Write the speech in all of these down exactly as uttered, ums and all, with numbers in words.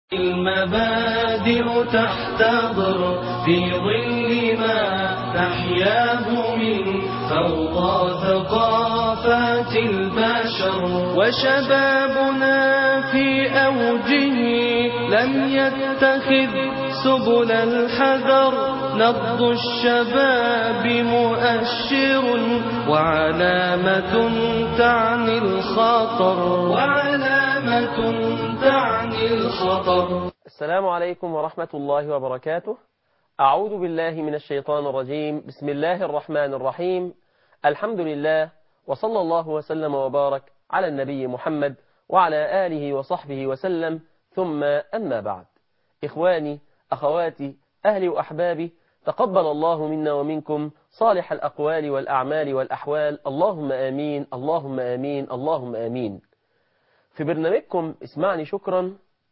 المبادئ تحتضر في ظل ما تحياه من فوضى ثقافات البشر، وشبابنا في أوجه لم يتخذ سبل الحذر. نبض الشباب مؤشر وعلامة تعني الخطر، وعلامة تعني الخطر. السلام عليكم ورحمة الله وبركاته. أعوذ بالله من الشيطان الرجيم. بسم الله الرحمن الرحيم. الحمد لله، وصلى الله وسلم وبارك على النبي محمد وعلى آله وصحبه وسلم، ثم أما بعد. إخواني، أخواتي، أهلي وأحبابي، تقبل الله منا ومنكم صالح الأقوال والأعمال والأحوال، اللهم آمين، اللهم آمين، اللهم آمين. في برنامجكم اسمعني شكرا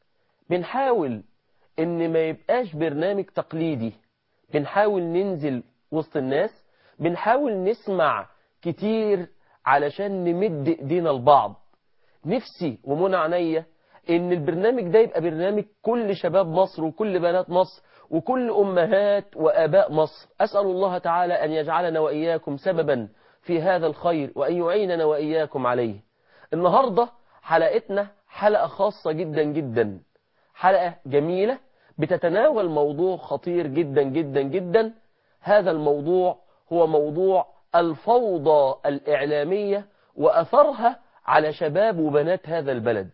بنحاول ان ما يبقاش برنامج تقليدي، بنحاول ننزل وسط الناس، بنحاول نسمع كتير علشان نمد ايدينا لبعض. نفسي ومنى عينيا ان البرنامج ده يبقى برنامج كل شباب مصر وكل بنات مصر وكل امهات واباء مصر. اسال الله تعالى ان يجعلنا واياكم سببا في هذا الخير وان يعيننا واياكم عليه. النهارده حلقتنا حلقه خاصه جدا جدا، حلقة جميلة بتتناول موضوع خطير جدا جدا جدا. هذا الموضوع هو موضوع الفوضى الإعلامية وأثرها على شباب وبنات هذا البلد.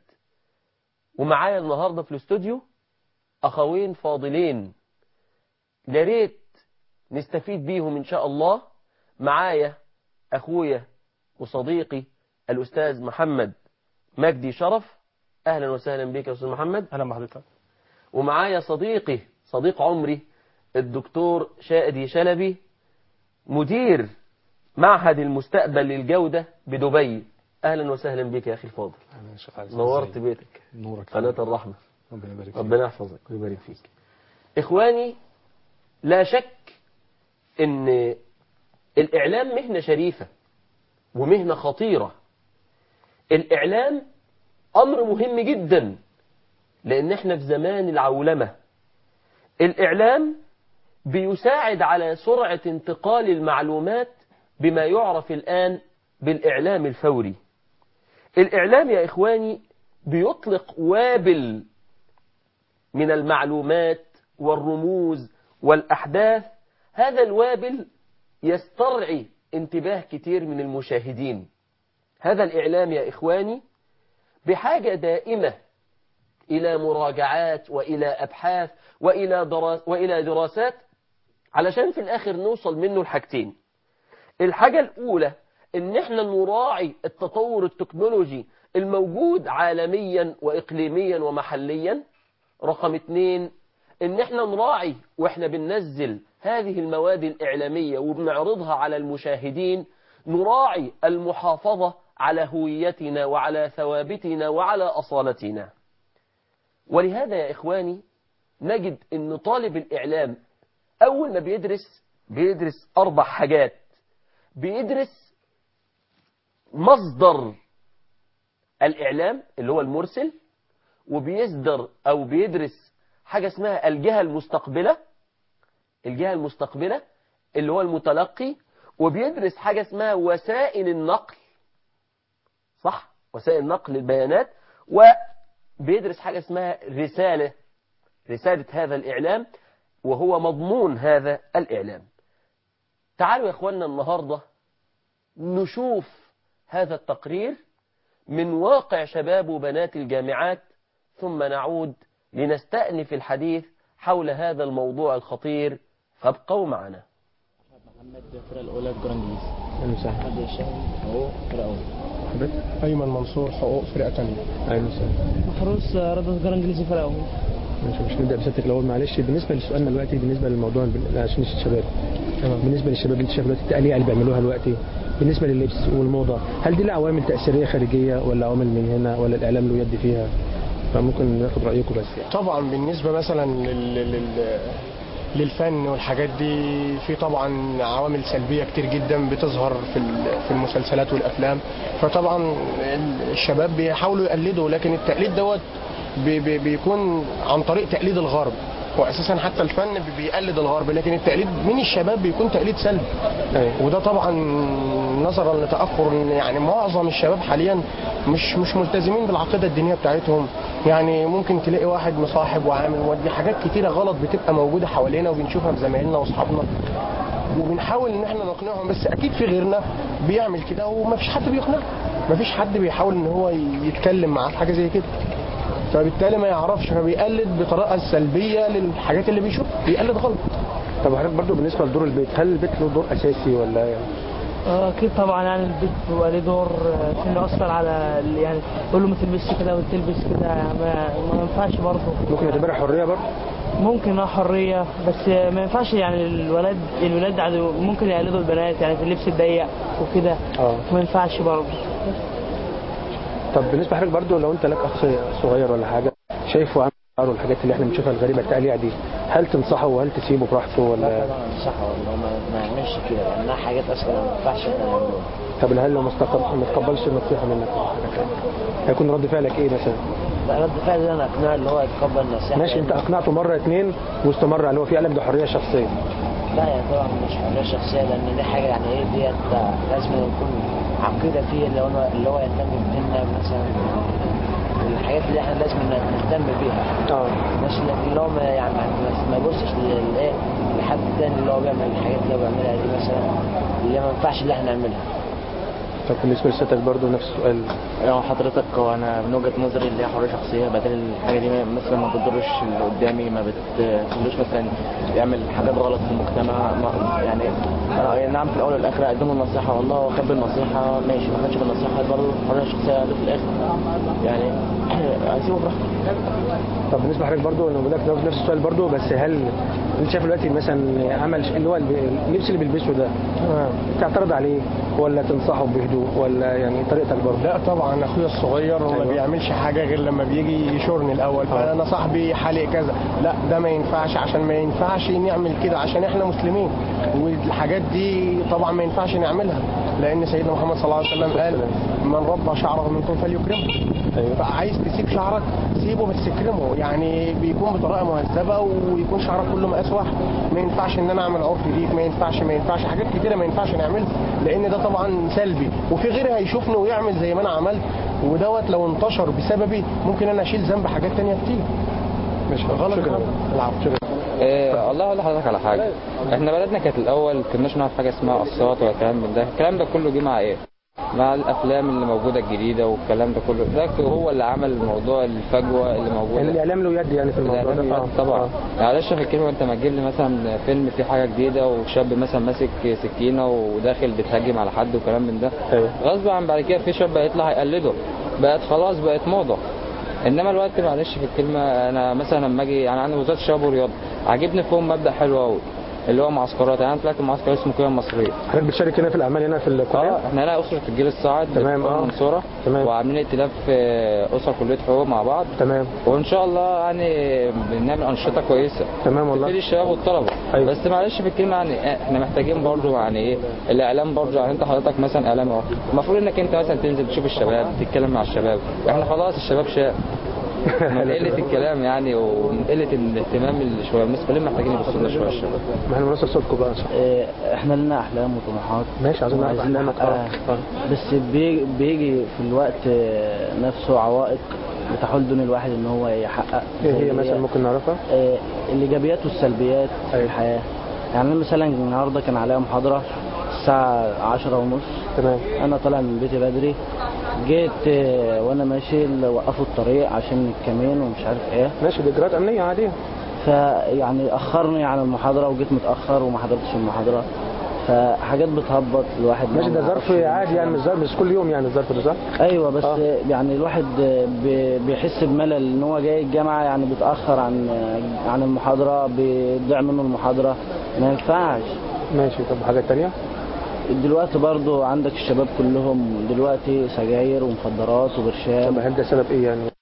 ومعايا النهاردة في الاستوديو أخوين فاضلين، ياريت نستفيد بيهم إن شاء الله. معايا أخويا وصديقي الأستاذ محمد مجدي شرف. أهلا وسهلا بك يا أستاذ محمد. أهلا بحضرتك. ومعايا صديقي صديق عمري الدكتور شادي شلبي، مدير معهد المستقبل للجودة بدبي. أهلا وسهلا بك يا أخي الفاضل. نورت بيتك، نورك قناة الرحمة. ربنا يبارك فيك. ربنا يحفظك ويبارك فيك. إخواني، لا شك إن الإعلام مهنة شريفة ومهنة خطيرة. الإعلام أمر مهم جدا لأن احنا في زمان العولمة. الإعلام بيساعد على سرعة انتقال المعلومات بما يعرف الآن بالإعلام الفوري. الإعلام يا إخواني بيطلق وابل من المعلومات والرموز والأحداث. هذا الوابل يسترعي انتباه كتير من المشاهدين. هذا الإعلام يا إخواني بحاجة دائمة إلى مراجعات وإلى أبحاث وإلى دراس وإلى دراسات علشان في الآخر نوصل منه الحاجتين. الحاجة الأولى إن إحنا نراعي التطور التكنولوجي الموجود عالميا وإقليميا ومحليا. رقم اتنين إن إحنا نراعي وإحنا بننزل هذه المواد الإعلامية وبنعرضها على المشاهدين، نراعي المحافظة على هويتنا وعلى ثوابتنا وعلى أصالتنا. ولهذا يا إخواني نجد أن طالب الإعلام أول ما بيدرس بيدرس أربع حاجات. بيدرس مصدر الإعلام اللي هو المرسل، وبيصدر أو بيدرس حاجة اسمها الجهة المستقبلة، الجهة المستقبلة اللي هو المتلقي، وبيدرس حاجة اسمها وسائل النقل، صح، وسائل نقل البيانات، وبيدرس حاجة اسمها رسالة، رسالة هذا الإعلام وهو مضمون هذا الإعلام. تعالوا يا إخواننا النهاردة نشوف هذا التقرير من واقع شباب وبنات الجامعات، ثم نعود لنستأنف الحديث حول هذا الموضوع الخطير، فابقوا معنا. محمد الفرقة الأولى في جرانجليز. أهلا وسهلا. محمد الشاهي حقوق فرقة أولى. حضرتك؟ أيمن منصور حقوق فرقة ثانية. أهلا وسهلا. محروس رضا جرانجليز فرقة أولى. ماشي، مش نبدأ بسيادتك الأول معلش. بالنسبة لسؤالنا دلوقتي بالنسبة للموضوع عشان الشباب. تمام. بالنسبة للشباب اللي انت شايف دلوقتي التقليع اللي بيعملوها دلوقتي بالنسبة لللبس والموضة، هل دي عوامل تأثيرية خارجية ولا عوامل من هنا ولا الإعلام له يد فيها؟ فممكن ناخد رأيكم بس يعني. طبعا بالنسبة مثلا لل... لل... للفن والحاجات دي في طبعا عوامل سلبية كتير جدا بتظهر في في المسلسلات والأفلام. فطبعا الشباب بيحاولوا يقلدوا، لكن التقليد دوت بي بي بيكون عن طريق تقليد الغرب. واساسا حتى الفن بيقلد الغرب، لكن التقليد من الشباب بيكون تقليد سلبي. وده طبعا نظرا لتاخر ان يعني معظم الشباب حاليا مش مش ملتزمين بالعقيده الدينيه بتاعتهم. يعني ممكن تلاقي واحد مصاحب وعامل ودي حاجات كتيره غلط بتبقى موجوده حوالينا وبنشوفها في زمايلنا واصحابنا، وبنحاول ان احنا نقنعهم، بس اكيد في غيرنا بيعمل كده ومفيش حد بيقنعه، مفيش حد بيحاول ان هو يتكلم معاه في حاجه زي كده، فبالتالي ما يعرفش، فبيقلد بطريقه سلبيه للحاجات اللي بيشوفها، بيقلد غلط. طب حضرتك برضه بالنسبه لدور البيت، هل البيت له دور اساسي ولا يعني؟ اكيد طبعا، يعني البيت بيبقى ليه دور عشان يأثر على ال- يعني يقول له ما تلبسش كده وتلبس كده، يعني ما, ما ينفعش برضه. ممكن يعتبرها حريه برضه؟ ممكن اه حريه، بس ما ينفعش يعني الولاد الولاد عادي ممكن يقلدوا البنات يعني في اللبس الضيق وكده. اه ما ينفعش برضه. طب بالنسبه لحضرتك برضه، لو انت لك اخ صغير ولا حاجه شايفه عامل الحاجات اللي احنا بنشوفها الغريبه التقليع دي، هل تنصحه وهل تسيبه براحته ولا؟ لا طبعا انصحه والله ما, ما يعملش كده، لانها حاجات اصلا ما ينفعش احنا نعملها. طب هل لو ما استقب- ما تقبلش النصيحه منك هيكون رد فعلك ايه مثلا؟ لا رد فعل انا اقنعه اللي هو يتقبل النصيحه. ماشي، انت اقنعته مره اتنين واستمر على هو في قلم، ده حريه شخصيه. لا يعني طبعا مش حريه شخصيه، لان دي حاجه يعني ايه ديت لازم يكون عقيده فيه، اللي هو اللي هو يهتم بديننا مثلا، الحاجات اللي احنا لازم نهتم بيها. اه ماشي، لكن اللي هو ما يعني ما يبصش للايه لحد تاني اللي هو بيعمل الحاجات اللي هو بيعملها دي مثلا، اللي ما ينفعش اللي احنا نعملها. طب بالنسبه لستك برضه نفس السؤال. يعني حضرتك هو انا من وجهه نظري اللي هي حريه شخصيه، بدل الحاجه دي مثلا ما بتضرش اللي قدامي، ما بتخلوش مثلا يعمل حاجات غلط في المجتمع. ما يعني انا يعني نعم في الاول والاخر اقدم له النصيحه والله هو خد بالنصيحه ماشي، ما خدش بالنصيحه برضه حريه شخصيه في الاخر يعني هسيبه براحته. طب بالنسبه لحضرتك برضه انا بقول لك نفس السؤال برضه، بس هل انت شايف دلوقتي مثلا عمل اللي هو اللبس اللي بيلبسه ده تعترض عليه ولا تنصحه بهدوء ولا يعني طريقتك برضه؟ لا طبعا اخويا الصغير ما أيوة. بيعملش حاجه غير لما بيجي يشورني الاول، فانا صاحبي حالق كذا، لا ده ما ينفعش، عشان ما ينفعش نعمل كده عشان احنا مسلمين، والحاجات دي طبعا ما ينفعش نعملها، لان سيدنا محمد صلى الله عليه وسلم قال من ربى شعره منكم فليكرمه. أيوة. فعايز تسيب شعرك سيبه بس اكرمه، يعني بيكون بطريقه مهذبه ويكون شعرك كله مقاس واحد. ما ينفعش ان انا اعمل عرف ليك، ما ينفعش ما ينفعش حاجات كتيره ما ينفعش نعملها، لان ده طبعا سلبي، وفي غيري هيشوفني ويعمل زي ما انا عملت، ودوت لو انتشر بسببي ممكن انا اشيل ذنب حاجات تانية كتير. مش غلط. شكرا. العفو. شكرا. إيه والله اقول لحضرتك على حاجه، احنا بلدنا كانت الاول كناش نعرف حاجه اسمها قصات ولا كلام من ده، الكلام ده كله جه مع ايه؟ مع الافلام اللي موجوده الجديده والكلام ده كله، ده هو اللي عمل الموضوع الفجوه اللي موجوده. يعني الاعلام له يد يعني في الموضوع ده. الإعلام يد طبعا. معلش في الكلمه، انت ما تجيب لي مثلا فيلم فيه حاجه جديده وشاب مثلا ماسك سكينه وداخل بيتهاجم على حد وكلام من ده، أيوة. غصب عن بعد كده في شاب هيطلع هيقلده، بقت خلاص بقت موضه. انما الوقت معلش في الكلمه، انا مثلا لما اجي يعني عندي وزاره الشباب والرياضه عاجبني فيهم مبدا حلو قوي اللي هو معسكرات، يعني انا طلعت معسكر اسمه قيم مصريه. حضرتك بتشارك هنا في الاعمال هنا في الكليه؟ اه احنا هنا اسره الجيل الصاعد تمام اه المنصوره، تمام، وعاملين ائتلاف اسر كليه حقوق مع بعض تمام، وان شاء الله يعني بنعمل انشطه كويسه تمام والله تفيد الشباب والطلبه. أيوة. بس معلش في الكلمه يعني احنا محتاجين برضو يعني ايه الاعلام برضو، يعني انت حضرتك مثلا اعلام اهو، المفروض انك انت مثلا تنزل تشوف الشباب تتكلم مع الشباب، احنا خلاص الشباب شاب من قله الكلام يعني ومن قله الاهتمام اللي شويه الناس كلهم محتاجين يبصوا لنا شويه الشباب. ما احنا بنوصل صوتكم بقى. إيه احنا لنا احلام وطموحات ماشي، عايزين نعرف وعايزين احلامك. نحققها. اه بس بي- بيجي في الوقت نفسه عوائق بتحول دون الواحد ان هو يحقق. ايه هي زي مثلا ممكن نعرفها؟ إيه الايجابيات والسلبيات في أيوة. الحياه. يعني أنا مثلا النهارده كان عليا محاضره الساعه عشرة ونص، تمام، انا طالع من بيتي بدري، جيت آه، وانا ماشي وقفوا الطريق عشان الكمين ومش عارف ايه، ماشي، دي اجراءات امنيه عاديه. فيعني اخرني عن المحاضره وجيت متاخر وما حضرتش المحاضره، فحاجات بتهبط الواحد. ماشي، ده ظرف عادي يعني، مش ظرف مش كل يوم يعني الظرف ده، صح؟ ايوه بس آه. يعني الواحد بي- بيحس بملل ان هو جاي الجامعه يعني بيتاخر عن عن المحاضره، بيضيع منه المحاضره، ما ينفعش. ماشي. طب حاجه تانية؟ دلوقتي برضو عندك الشباب كلهم دلوقتي سجاير ومخدرات وبرشام. طب هل ده سبب ايه يعني؟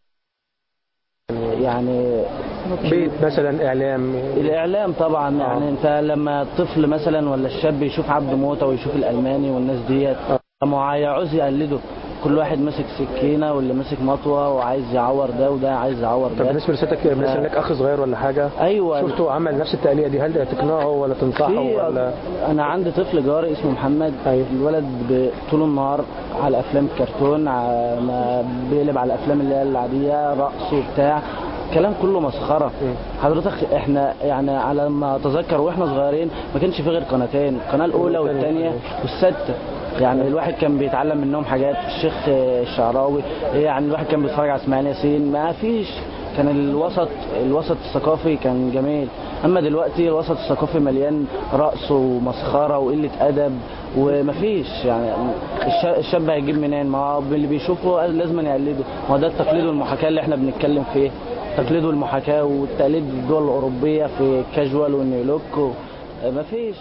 يعني بيت مثلا، اعلام؟ الاعلام طبعا. آه. يعني انت لما الطفل مثلا ولا الشاب يشوف عبد موته ويشوف الالماني والناس ديت، ما هو هيعوز يقلده، كل واحد ماسك سكينه واللي ماسك مطوه وعايز يعور ده وده عايز يعور طب ده. بالنسبه لسيادتك، بالنسبه لك اخ صغير ولا حاجه، ايوه شفته عمل نفس التقليه دي، هل تقنعه ولا تنصحه في ولا؟ انا عندي طفل جاري اسمه محمد. أيوة. الولد ب- طول النهار على افلام الكرتون، ع- ما بيقلب على الافلام اللي هي العاديه، رقص وبتاع، كلام كله مسخره. حضرتك احنا يعني على ما اتذكر واحنا صغيرين ما كانش في غير قناتين، القناه الاولى والثانيه والسادسه. يعني الواحد كان بيتعلم منهم حاجات، الشيخ الشعراوي، يعني الواحد كان بيتفرج على اسماعيل ياسين، ما فيش، كان الوسط الوسط الثقافي كان جميل. اما دلوقتي الوسط الثقافي مليان رقص ومسخره وقله ادب ومفيش. يعني الش- الشاب هيجيب منين؟ ما هو اللي بيشوفه لازم يقلده. ما هو ده التقليد والمحاكاه اللي احنا بنتكلم فيه، التقليد والمحاكاه والتقليد الدول الاوروبيه في كاجوال والنيو لوك، مفيش.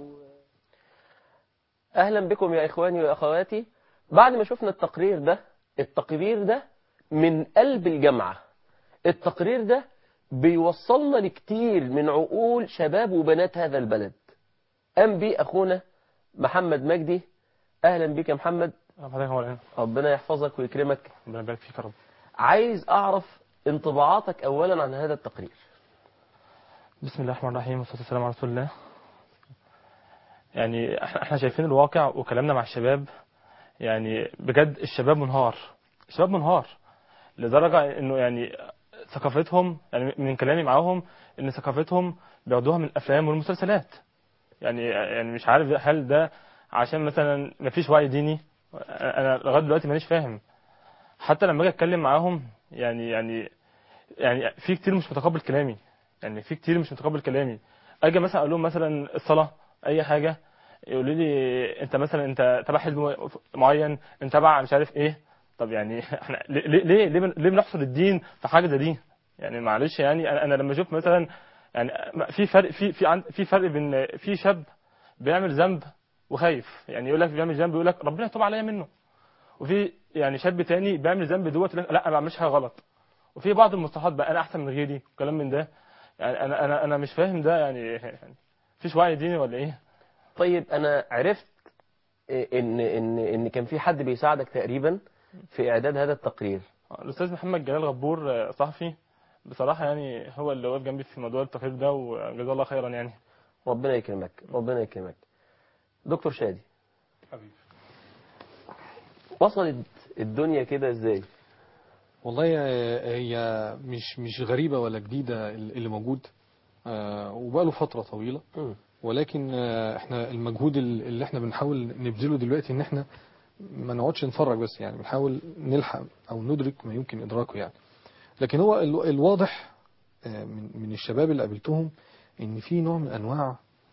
أهلا بكم يا إخواني وأخواتي. بعد ما شفنا التقرير ده، التقرير ده من قلب الجامعة، التقرير ده بيوصلنا لكتير من عقول شباب وبنات هذا البلد. قام بيه أخونا محمد مجدي. أهلا بك يا محمد. ربنا يحفظك ويكرمك. ربنا يبارك فيك يا رب. عايز أعرف انطباعاتك أولا عن هذا التقرير. بسم الله الرحمن الرحيم والصلاة والسلام على رسول الله. يعني احنا احنا شايفين الواقع وكلامنا مع الشباب، يعني بجد الشباب منهار، الشباب منهار لدرجة انه يعني ثقافتهم، يعني من كلامي معاهم ان ثقافتهم بياخدوها من الافلام والمسلسلات. يعني يعني مش عارف هل ده عشان مثلا مفيش وعي ديني. انا لغايه دلوقتي مانيش فاهم. حتى لما اجي اتكلم معاهم يعني يعني يعني في كتير مش متقبل كلامي، يعني في كتير مش متقبل كلامي. اجي مثلا اقول لهم مثلا الصلاه اي حاجه، يقولوا لي انت مثلا انت تبع حزب معين، انت تبع مش عارف ايه. طب يعني احنا ليه ليه ليه, بن- ليه بنحصر الدين في حاجه زي دي؟ يعني معلش، يعني انا أنا لما اشوف مثلا يعني في فرق في في عن- في فرق بين في شاب بيعمل ذنب وخايف، يعني يقول لك بيعمل ذنب يقول لك ربنا يتوب عليا منه، وفي يعني شاب تاني بيعمل ذنب دوت يقول لك لا ما بعملش حاجه غلط. وفي بعض المصطلحات بقى انا احسن من غيري وكلام من ده. يعني انا انا انا مش فاهم ده، يعني يعني مفيش وعي ديني ولا ايه؟ طيب أنا عرفت إن إن إن كان في حد بيساعدك تقريبا في إعداد هذا التقرير. الاستاذ محمد جلال غبور صحفي بصراحه، يعني هو اللي واقف جنبي في موضوع التقرير ده، وجزاه الله خيرا يعني. ربنا يكرمك، ربنا يكرمك. دكتور شادي، حبيبي. وصلت الدنيا كده ازاي؟ والله هي مش مش غريبة ولا جديدة اللي موجود، وبقاله فترة طويلة. م. ولكن احنا المجهود اللي احنا بنحاول نبذله دلوقتي ان احنا ما نقعدش نتفرج بس، يعني بنحاول نلحق او ندرك ما يمكن ادراكه يعني. لكن هو الواضح من من الشباب اللي قابلتهم ان في نوع من انواع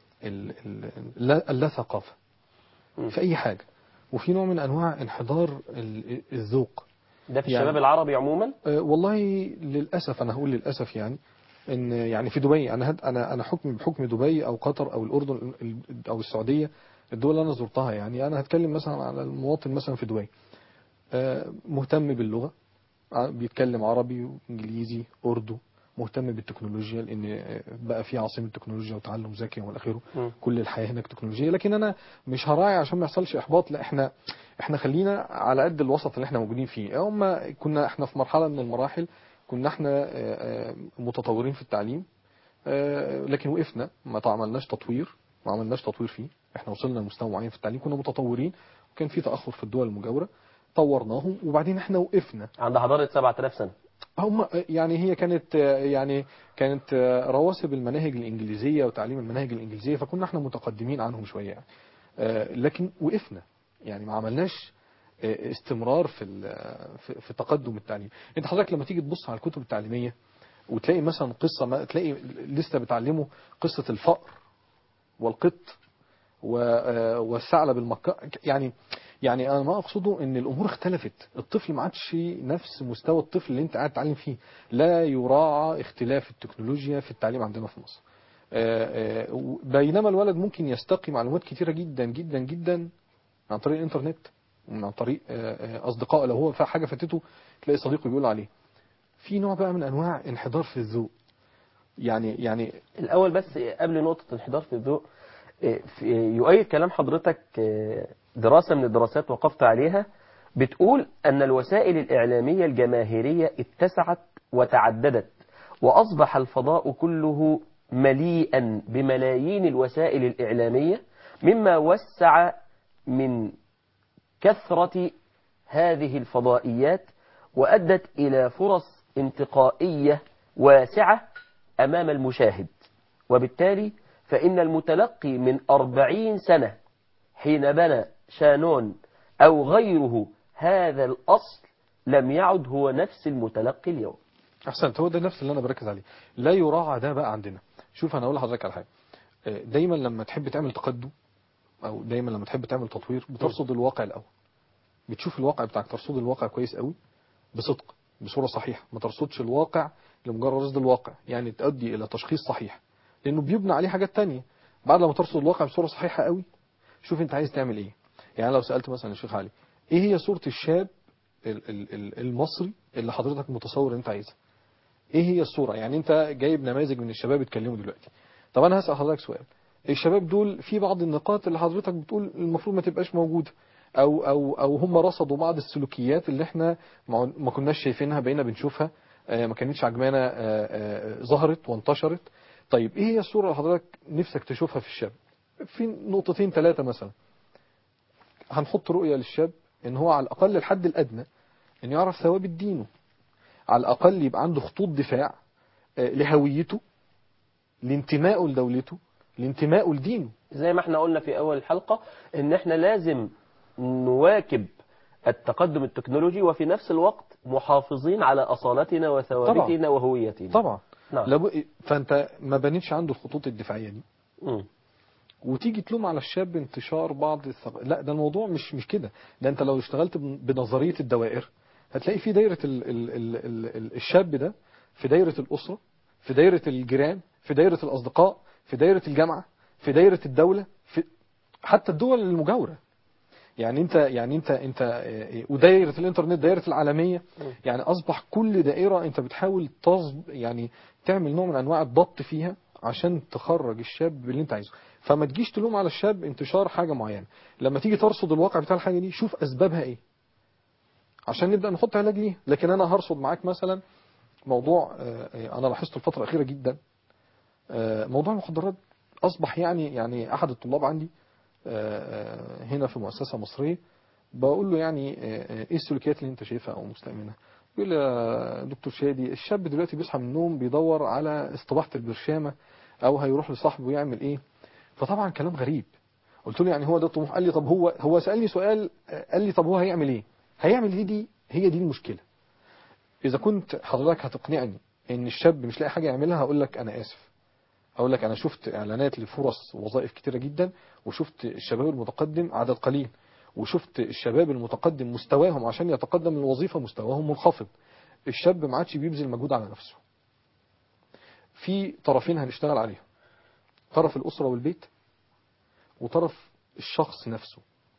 اللا ثقافة في اي حاجة، وفي نوع من انواع انحدار الذوق. ده في يعني الشباب العربي عموما؟ أه والله للاسف، انا هقول للاسف يعني ان يعني في دبي، انا هد انا انا حكم بحكم دبي او قطر او الاردن او السعوديه، الدول اللي انا زرتها، يعني انا هتكلم مثلا على المواطن مثلا في دبي، أه مهتم باللغه، بيتكلم عربي وانجليزي اردو، مهتم بالتكنولوجيا لان بقى في عاصمه تكنولوجيا وتعلم ذكي والى اخره، كل الحياه هناك تكنولوجيا. لكن انا مش هراعي عشان ما يحصلش احباط، لا احنا احنا خلينا على قد الوسط اللي احنا موجودين فيه. هم كنا احنا في مرحله من المراحل كنا احنا متطورين في التعليم، لكن وقفنا، ما عملناش تطوير ما عملناش تطوير فيه. احنا وصلنا لمستوى معين في التعليم، كنا متطورين وكان في تاخر في الدول المجاوره، طورناهم وبعدين احنا وقفنا عند حضاره سبعة آلاف سنه. هم يعني هي كانت يعني كانت رواسب المناهج الإنجليزية وتعليم المناهج الإنجليزية، فكنا احنا متقدمين عنهم شوية يعني. لكن وقفنا، يعني ما عملناش استمرار في في تقدم التعليم. انت حضرتك لما تيجي تبص على الكتب التعليمية وتلاقي مثلا قصة، ما تلاقي لسه بتعلمه قصة الفأر والقط والثعلب المكار، يعني يعني انا ما اقصده ان الامور اختلفت. الطفل ما عادش نفس مستوى الطفل اللي انت قاعد تتعلم فيه، لا يراعى اختلاف التكنولوجيا في التعليم عندنا في مصر. بينما الولد ممكن يستقي معلومات كتيرة جدا جدا جدا عن طريق الانترنت، عن طريق اصدقائه، لو هو في حاجة فاتته تلاقي صديقه بيقول عليه. في نوع بقى من انواع انحدار في الذوق. يعني يعني الاول بس قبل نقطة انحدار في الذوق، يؤيد كلام حضرتك دراسة من الدراسات وقفت عليها، بتقول أن الوسائل الإعلامية الجماهيرية اتسعت وتعددت، وأصبح الفضاء كله مليئا بملايين الوسائل الإعلامية، مما وسع من كثرة هذه الفضائيات وأدت إلى فرص انتقائية واسعة أمام المشاهد. وبالتالي فإن المتلقي من أربعين سنة حين بنى شانون أو غيره هذا الأصل لم يعد هو نفس المتلقي اليوم. احسنت، هو ده نفس اللي انا بركز عليه. لا يراعى ده بقى عندنا. شوف انا اقول لحضرتك على حاجه، دايما لما تحب تعمل تقدم او دايما لما تحب تعمل تطوير بترصد الواقع الاول، بتشوف الواقع بتاعك، ترصد الواقع كويس قوي بصدق بصوره صحيحه، ما ترصدش الواقع لمجرد رصد الواقع، يعني تؤدي الى تشخيص صحيح، لانه بيبنى عليه حاجات تانية. بعد لما ترصد الواقع بصوره صحيحه قوي، شوف انت عايز تعمل ايه. يعني لو سالت مثلا الشيخ علي ايه هي صوره الشاب المصري اللي حضرتك متصور انت عايزها، ايه هي الصورة؟ يعني انت جايب نماذج من الشباب اتكلموا دلوقتي. طب انا هسأل حضرتك سؤال، الشباب دول في بعض النقاط اللي حضرتك بتقول المفروض ما تبقاش موجودة، او او او هم رصدوا بعض السلوكيات اللي احنا ما كناش شايفينها بقينا بنشوفها، ما كانتش عجبانا، ظهرت وانتشرت. طيب ايه هي الصورة اللي حضرتك نفسك تشوفها في الشاب؟ في نقطتين ثلاثة مثلا. هنحط رؤية للشاب ان هو على الاقل الحد الادنى ان يعرف ثوابت دينه، على الأقل يبقى عنده خطوط دفاع لهويته، لانتمائه لدولته، لانتمائه لدينه. زي ما احنا قلنا في أول الحلقة ان احنا لازم نواكب التقدم التكنولوجي وفي نفس الوقت محافظين على أصالتنا وثوابتنا طبعا. وهويتنا. طبعا. نعم. لابد فأنت ما بنيتش عنده الخطوط الدفاعية دي م. وتيجي تلوم على الشاب انتشار بعض الثق... لا، ده الموضوع مش مش كده. ده انت لو اشتغلت بنظرية الدوائر هتلاقي في دايرة ال... ال... ال... ال... الشاب ده في دايرة الأسرة، في دايرة الجيران، في دايرة الأصدقاء، في دايرة الجامعة، في دايرة الدولة، في حتى الدول المجاورة. يعني انت يعني انت انت ودايرة الانترنت، دايرة العالمية. يعني اصبح كل دائرة انت بتحاول تصب يعني تعمل نوع من انواع الضبط فيها عشان تخرج الشاب اللي انت عايزه. فما تجيش تلوم على الشاب انتشار حاجة معينة، لما تيجي ترصد الواقع بتاع الحاجة دي شوف اسبابها ايه عشان نبدأ نحط علاج ليه. لكن انا هرصد معاك مثلا موضوع انا لاحظته الفترة الاخيرة جدا، موضوع المخدرات. اصبح يعني يعني احد الطلاب عندي هنا في مؤسسة مصرية بقول له يعني ايه السلوكيات اللي انت شايفها او مستأمنها؟ يقول لي يا دكتور شادي الشاب دلوقتي بيصحى من النوم بيدور على استباحة البرشامة او هيروح لصاحبه يعمل ايه. فطبعا كلام غريب. قلت له يعني هو ده الطموح؟ قال لي طب هو هو سألني سؤال، قال لي طب هو هيعمل ايه؟ هيعمل ايه؟ دي هي دي المشكلة. اذا كنت حضرتك هتقنعني ان الشاب مش لاقي حاجة يعملها هقول لك انا اسف. اقول لك انا شفت اعلانات لفرص وظائف كتيرة جدا، وشفت الشباب المتقدم عدد قليل، وشفت الشباب المتقدم مستواهم عشان يتقدم الوظيفة مستواهم منخفض. الشاب ما عادش بيبذل مجهود على نفسه. في طرفين هنشتغل عليهم، طرف الأسرة والبيت وطرف الشخص نفسه.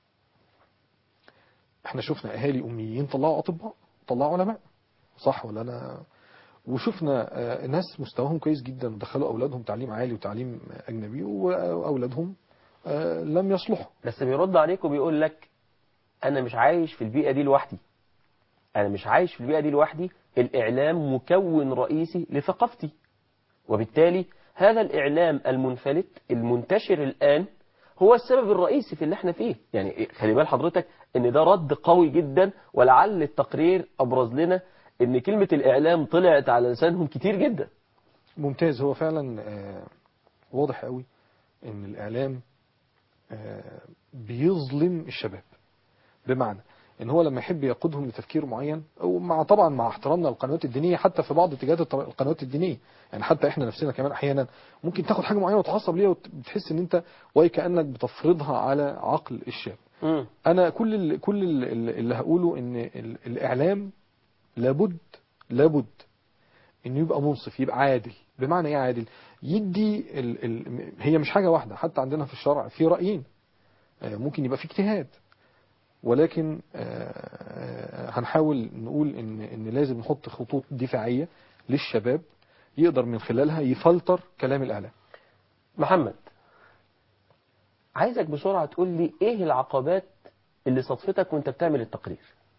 احنا شفنا اهالي اميين طلعوا اطباء، طلعوا علماء، صح ولا انا؟ وشفنا ناس مستواهم كويس جدا ودخلوا اولادهم تعليم عالي وتعليم اجنبي واولادهم لم يصلحوا. بس بيرد عليك وبيقول لك انا مش عايش في البيئة دي لوحدي، انا مش عايش في البيئة دي لوحدي، الاعلام مكون رئيسي لثقافتي، وبالتالي هذا الاعلام المنفلت المنتشر الان هو السبب الرئيسي في اللي احنا فيه. يعني خلي بال حضرتك ان ده رد قوي جدا، ولعل التقرير ابرز لنا ان كلمة الاعلام طلعت على لسانهم كتير جدا. ممتاز. هو فعلا واضح قوي ان الاعلام بيظلم الشباب، بمعنى ان هو لما يحب يقودهم لتفكير معين، ومع طبعا مع احترامنا للقنوات الدينيه، حتى في بعض اتجاهات القنوات الدينيه، يعني حتى احنا نفسنا كمان احيانا ممكن تاخد حاجه معينه وتعصب ليها وبتحس ان انت وكانك بتفرضها على عقل الشاب. م. انا كل اللي كل اللي هقوله ان الاعلام لابد لابد انه يبقى منصف، يبقى عادل. بمعنى ايه عادل؟ يدي ال ال هي مش حاجه واحده، حتى عندنا في الشرع في رايين، ممكن يبقى في اجتهاد، ولكن هنحاول نقول ان ان لازم نحط خطوط دفاعيه للشباب يقدر من خلالها يفلتر كلام الاعلام. محمد، عايزك بسرعه تقول لي ايه العقبات اللي صدفتك وانت بتعمل التقرير؟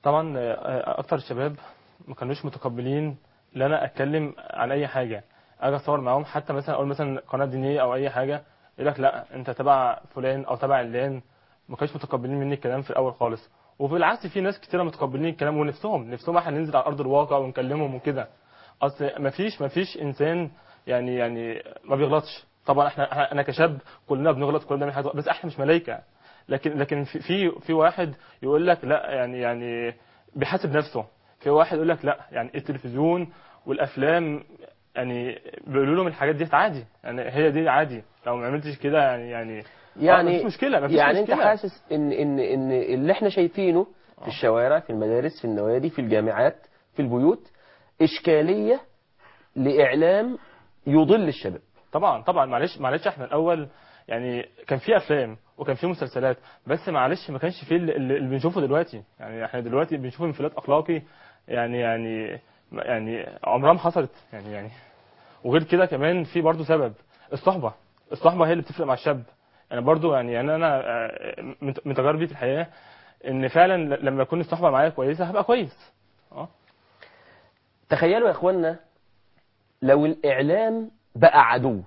طبعا اكتر الشباب ما كانوش متقبلين ان انا اتكلم عن اي حاجه، اجي اصور معاهم حتى مثلا اقول مثلا قناه دينيه او اي حاجه، يقول لك لا انت تبع فلان او تبع علان. ما كانوش متقبلين مني الكلام في الاول خالص. وفي العكس في ناس كتيره متقبلين الكلام ونفسهم نفسهم احنا ننزل على ارض الواقع ونكلمهم وكده. اصل ما فيش ما فيش انسان يعني يعني ما بيغلطش. طبعا احنا انا كشاب كلنا بنغلط، كلنا بنعمل حاجات، بس احنا مش ملائكه. لكن لكن في في في واحد يقول لك لا يعني يعني بيحاسب نفسه. في واحد يقول لك لا يعني التلفزيون والافلام يعني بيقولوا لهم الحاجات دي عادي، يعني هي دي عادي لو ما عملتش كده يعني يعني يعني مفيش مشكله مفيش يعني مشكله. انت حاسس ان ان ان اللي احنا شايفينه في الشوارع، في المدارس، في النوادي، في الجامعات، في البيوت، اشكاليه لاعلام يضل الشباب. طبعا طبعا معلش معلش احنا الاول يعني كان في افلام وكان في مسلسلات، بس معلش ما كانش في اللي, اللي بنشوفه دلوقتي. يعني احنا دلوقتي بنشوف انفلات اخلاقي يعني يعني يعني عمرها ما حصلت يعني يعني وغير كده كمان في برضه سبب الصحبه. الصحبه هي اللي بتفرق مع الشاب. يعني برضه يعني يعني انا من تجاربي في الحياه ان فعلا لما يكون الصحبه معايا كويسه هبقى كويس. اه تخيلوا يا اخوانا لو الاعلام بقى عدو.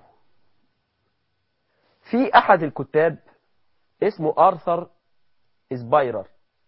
في احد الكتاب اسمه آرثر إسبايرر،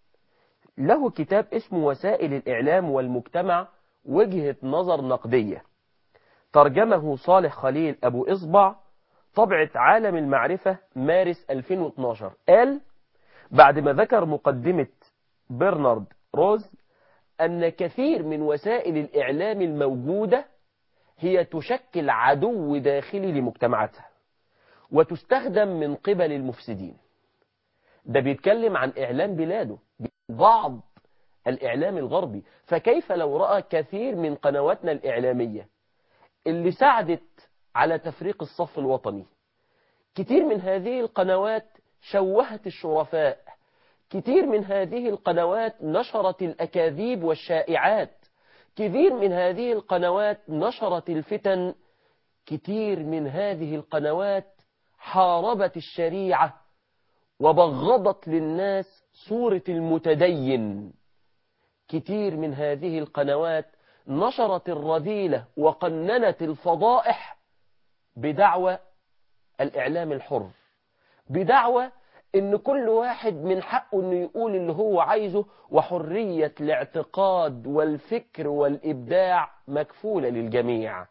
له كتاب اسمه وسائل الإعلام والمجتمع وجهة نظر نقدية، ترجمه صالح خليل أبو إصبع، طبعة عالم المعرفة مارس ألفين واثناشر. قال بعد ما ذكر مقدمة برنارد روز أن كثير من وسائل الإعلام الموجودة هي تشكل عدو داخلي لمجتمعاتها وتستخدم من قبل المفسدين. ده بيتكلم عن إعلام بلاده، بعض الإعلام الغربي. فكيف لو رأى كثير من قنواتنا الإعلامية اللي ساعدت على تفريق الصف الوطني، كتير من هذه القنوات شوهت الشرفاء، كتير من هذه القنوات نشرت الأكاذيب والشائعات، كثير من هذه القنوات نشرت الفتن، كتير من هذه القنوات حاربت الشريعة وبغضت للناس صورة المتدين، كتير من هذه القنوات نشرت الرذيلة وقننت الفضائح بدعوى الإعلام الحر، بدعوى إن كل واحد من حقه إنه يقول اللي هو عايزه، وحرية الاعتقاد والفكر والإبداع مكفولة للجميع.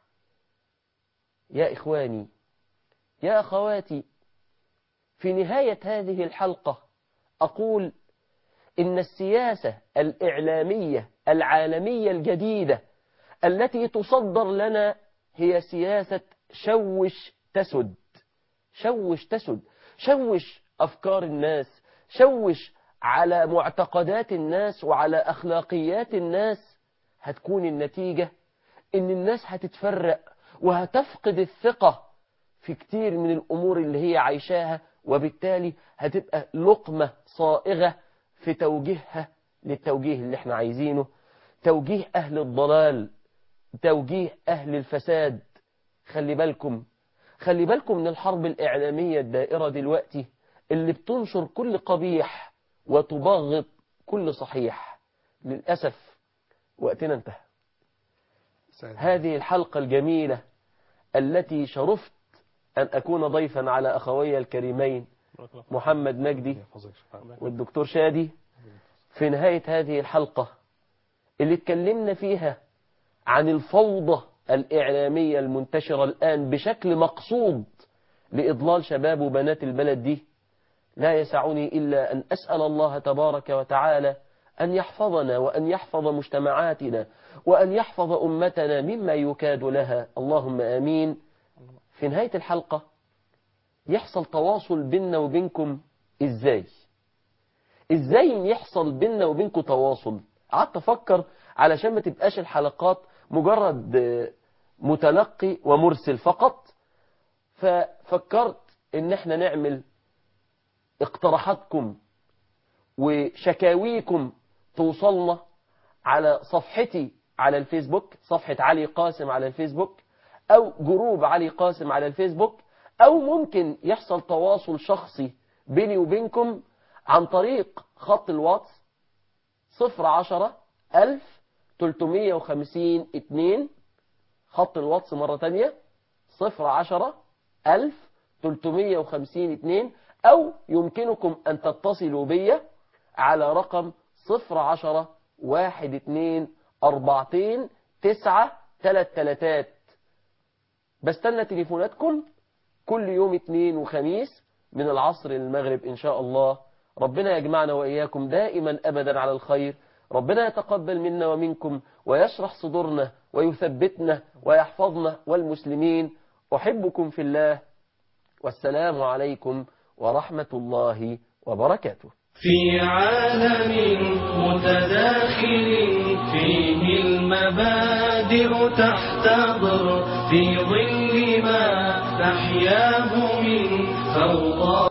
يا إخواني، يا أخواتي، في نهاية هذه الحلقة أقول إن السياسة الإعلامية العالمية الجديدة التي تصدر لنا هي سياسة شوش تسد. شوش تسد، شوش أفكار الناس، شوش على معتقدات الناس وعلى أخلاقيات الناس. هتكون النتيجة إن الناس هتتفرق وهتفقد الثقة في كتير من الأمور اللي هي عايشاها، وبالتالي هتبقى لقمة صائغة في توجيهها للتوجيه اللي احنا عايزينه، توجيه أهل الضلال، توجيه أهل الفساد. خلي بالكم خلي بالكم من الحرب الإعلامية الدائرة دلوقتي اللي بتنشر كل قبيح وتبغض كل صحيح. للأسف وقتنا انتهى. هذه الحلقة الجميلة التي شرفت أن أكون ضيفا على أخوي الكريمين محمد مجدي والدكتور شادي، في نهاية هذه الحلقة اللي اتكلمنا فيها عن الفوضى الإعلامية المنتشرة الآن بشكل مقصود لإضلال شباب وبنات البلد دي، لا يسعني إلا أن أسأل الله تبارك وتعالى أن يحفظنا وأن يحفظ مجتمعاتنا وأن يحفظ أمتنا مما يكاد لها، اللهم آمين. في نهاية الحلقة يحصل تواصل بيننا وبينكم إزاي؟ إزاي يحصل بيننا وبينكم تواصل؟ قعدت أفكر علشان ما تبقاش الحلقات مجرد متلقي ومرسل فقط، ففكرت إن احنا نعمل اقتراحاتكم وشكاويكم توصلنا على صفحتي على الفيسبوك، صفحة علي قاسم على الفيسبوك، أو جروب علي قاسم على الفيسبوك، أو ممكن يحصل تواصل شخصي بيني وبينكم عن طريق خط الواتس صفر عشرة ألف تلتمية وخمسين اتنين. خط الواتس مرة تانية صفر عشرة ألف تلتمية وخمسين اتنين، أو يمكنكم أن تتصلوا بي على رقم صفر عشرة واحد اتنين أربعتين تسعة تلات تلاتات. بستنى تليفوناتكم كل يوم اثنين وخميس من العصر للمغرب إن شاء الله. ربنا يجمعنا وإياكم دائما أبدا على الخير. ربنا يتقبل منا ومنكم ويشرح صدورنا ويثبتنا ويحفظنا والمسلمين. أحبكم في الله، والسلام عليكم ورحمة الله وبركاته. في عالم متداخل فيه المبادئ تحتضر، في ظل ما تحياه من فوضى